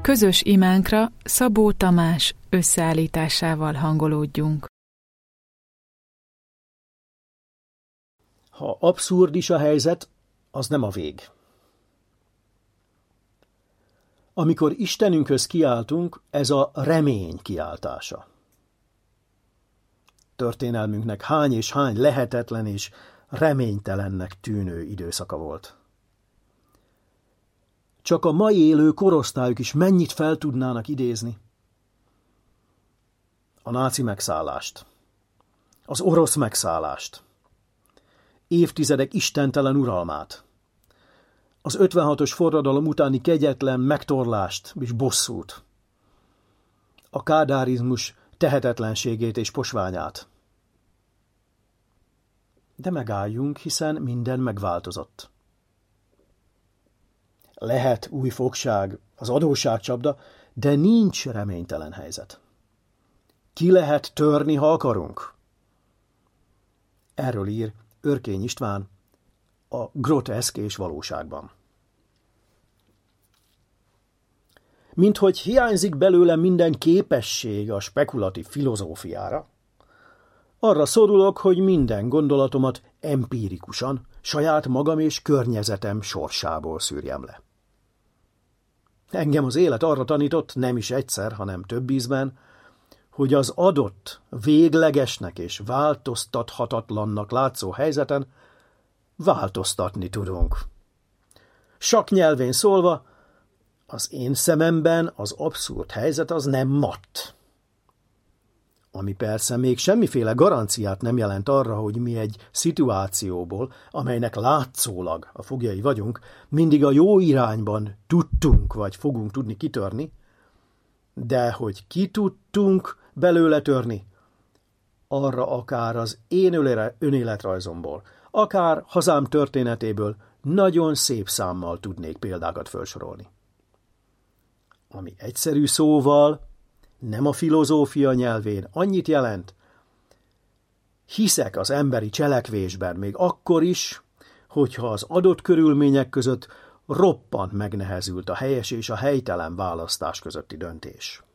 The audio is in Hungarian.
Közös imánkra Szabó Tamás összeállításával hangolódjunk. Ha abszurd is a helyzet, az nem a vég. Amikor Istenünkhöz kiáltunk, ez a remény kiáltása. Történelmünknek hány és hány lehetetlen és reménytelennek tűnő időszaka volt. Csak a mai élő korosztályok is mennyit fel tudnának idézni. A náci megszállást, az orosz megszállást, évtizedek istentelen uralmát, az 56-os forradalom utáni kegyetlen megtorlást és bosszút, a kádárizmus tehetetlenségét és posványát. De megálljunk, hiszen minden megváltozott. Lehet új fogság, az adósságcsapda, de nincs reménytelen helyzet. Ki lehet törni, ha akarunk? Erről ír Örkény István a Groteszk és valóságban. Minthogy hiányzik belőlem minden képesség a spekulatív filozófiára, arra szorulok, hogy minden gondolatomat empirikusan, saját magam és környezetem sorsából szűrjem le. Engem az élet arra tanított, nem is egyszer, hanem több ízben, hogy az adott, véglegesnek és változtathatatlannak látszó helyzeten változtatni tudunk. Sak nyelvén szólva, az én szememben az abszurd helyzet az nem matt. Ami persze még semmiféle garanciát nem jelent arra, hogy mi egy szituációból, amelynek látszólag a foglyai vagyunk, mindig a jó irányban tudtunk vagy fogunk tudni kitörni, de hogy ki tudtunk belőle törni, arra akár az én önéletrajzomból, akár hazám történetéből nagyon szép számmal tudnék példákat felsorolni. Ami egyszerű szóval, nem a filozófia nyelvén annyit jelent, hiszek az emberi cselekvésben még akkor is, hogyha az adott körülmények között roppant megnehezült a helyes és a helytelen választás közötti döntés.